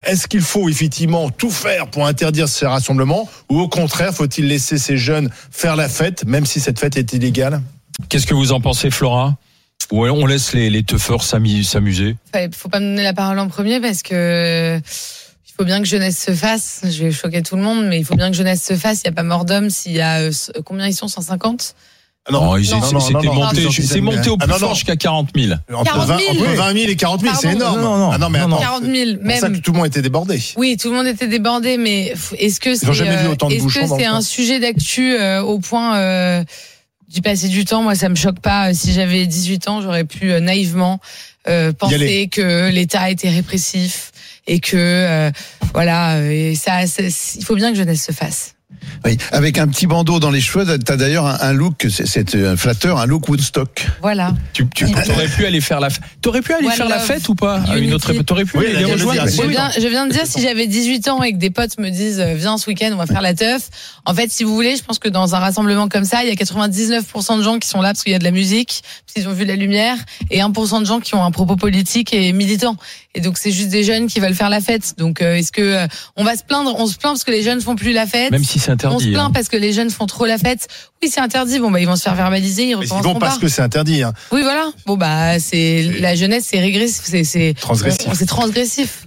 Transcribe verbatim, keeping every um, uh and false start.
Est-ce qu'il faut effectivement tout faire pour interdire ces rassemblements ou au contraire, faut-il laisser ces jeunes faire la fête, même si cette fête est illégale ? Qu'est-ce que vous en pensez, Flora ? Ouais, on laisse les, les teufeurs s'amuser. Il faut pas me donner la parole en premier parce que il faut bien que jeunesse se fasse. Je vais choquer tout le monde, mais il faut bien que jeunesse se fasse. Il n'y a pas mort d'homme s'il y a, euh, combien ils sont, cent cinquante ? Non, non, ils, non, c'est, non, c'était non, monté, non, c'est monté au plus ah, fort jusqu'à quarante mille. Entre vingt, entre vingt mille et quarante mille, Pardon, c'est énorme. Non, non, ah, non mais non, quarante mille, même. C'est pour ça que tout le monde était débordé. Oui, tout le monde était débordé, mais est-ce que c'est, jamais vu autant de est-ce bouchons que c'est un sujet d'actu euh, au point euh, d'y passer du temps ? Moi, ça me choque pas. Si j'avais dix-huit ans, j'aurais pu euh, naïvement euh, penser que l'État était répressif et que euh, voilà, et ça, ça, il faut bien que jeunesse se fasse. Oui, avec un petit bandeau dans les cheveux, t'as d'ailleurs un, un look, c'est, c'est un flatteur, un look Woodstock. Voilà. Tu, tu aurais pu aller faire la, t'aurais pu aller One faire love. la fête ou pas à une autre, t'aurais pu oui, aller les rejoindre. Je viens, je viens de dire, si j'avais dix-huit ans et que des potes me disent viens ce week-end, on va faire la teuf. En fait, si vous voulez, je pense que dans un rassemblement comme ça, il y a quatre-vingt-dix-neuf pour cent de gens qui sont là parce qu'il y a de la musique, parce qu'ils ont vu la lumière, et un pour cent de gens qui ont un propos politique et militant. Et donc c'est juste des jeunes qui veulent faire la fête. Donc euh, est-ce que euh, on va se plaindre, on se plaint parce que les jeunes font plus la fête. Même si c'est interdit. On se plaint hein. parce que les jeunes font trop la fête. Oui, c'est interdit. Bon bah ils vont se faire verbaliser, ils recommenceront pas. pas. Parce que c'est interdit. Hein. Oui voilà. Bon bah c'est, c'est... la jeunesse, c'est régressif, c'est c'est transgressif. C'est transgressif.